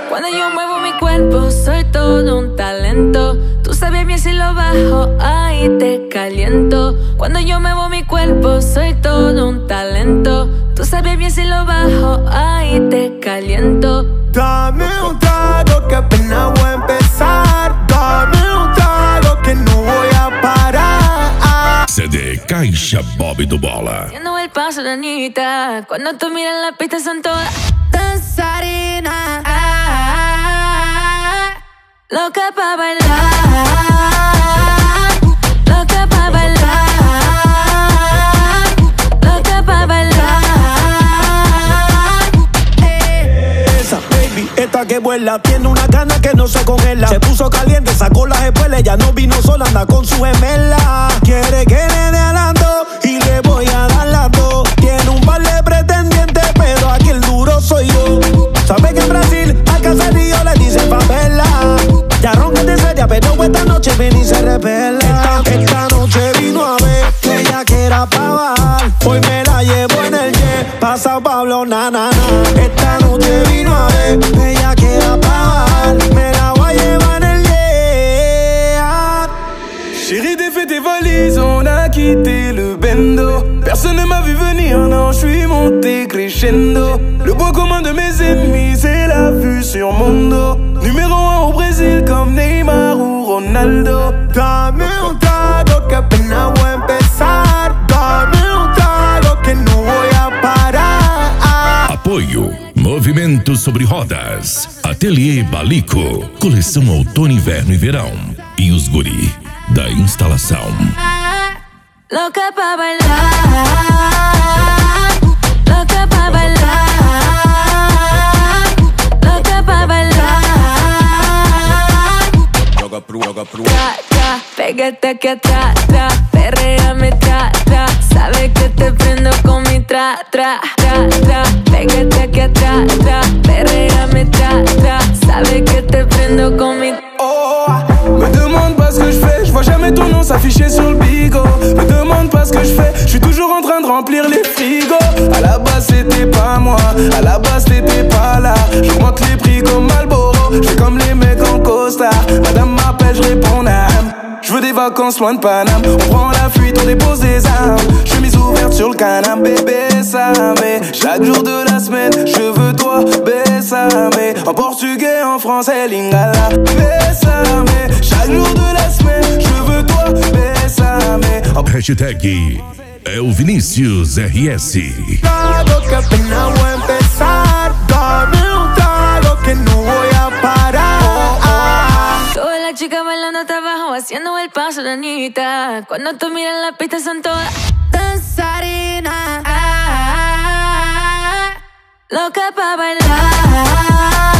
Cuando yo muevo mi cuerpo soy todo un talento. Tú sabes bien si lo bajo, ahí te caliento. Cuando yo muevo mi cuerpo soy todo un talento. Tú sabes bien si lo bajo, ahí te caliento. Dame un trago que apenas voy a empezar. Dame un trago que no voy a parar. CD Caixa Bob do Bola. Haciendo el paso de Anita. Cuando tú miras la pista son todas danzarinas. Loca pa' bailar. Loca pa' bailar. Loca pa' bailar. Esa baby, esta que vuela, tiene una gana que no se congela. Se puso caliente, sacó las espuelas. Ella no vino sola, anda con su gemela. Quiere que le dé alando y le voy a dar las dos. Tiene un par de pretendientes, pero aquí el duro soy yo. Sabe que en Brasil al caserío le dicen favela. Ya roncate seria, pero esta noche ven y se revela. Esta noche vino a ver que ella quiera pa' bajar. Hoy me la llevo en el jet, pasa Pablo, na, na, na. Esta noche vino a ver que ella quiera pa' bajar. Me la voy a llevar en el jet. Chérie, défais tes valises, on a quitté le bendo. Personne ne m'a vu venir, non, je suis monté crescendo. Le point commun de mes ennemis, c'est la vue sur mon dos. Numéro 1 au Brésil comme Neymar ou Ronaldo. Dame un trago que apenas voy a empezar. Dame un trago que no voy a parar. Apoio Movimento sobre Rodas, Ateliê Balico, coleção outono, inverno e verão. E os guri da instalação. Loca pa' bailar. Loca pa' bailar. Loca pa' bailar. Tra, tra, pégate aquí atrás, tra. Perréame, tra, tra. Sabe que te prendo con mi tra, tra, tra, tra. Pégate aquí atrás, tra. Perréame, tra, tra. Sabe que te prendo con mi. Oh, me demande pas ce que je fais, je vois jamais ton nom s'afficher sur le bigot. Me demande pas ce que je fais, je suis toujours en train de remplir les frigos. À la base c'était pas moi, à la base t'étais pas là. J'augmente les prix comme Marlboro, je fais comme les mecs en costard. Madame m'appelle, je réponds nam. Je veux des vacances loin de Paname. On prend la fuite, on dépose des armes. Chemise ouverte sur le canapé, bébé Samé. Chaque jour de la semaine, je veux toi, Bésame. En portugais, en français, lingala, Bésame. Chaque jour de la semaine, je veux toi, Bésame. Hashtag é o Vinícius RS. Trago que apenas voy a empezar. Dame un trago que no voy a parar. Todas las chicas bailando hasta abajo, haciendo el paso de Anita. Cuando tú miras la pista son todas danzarinas. Loca pa' bailar.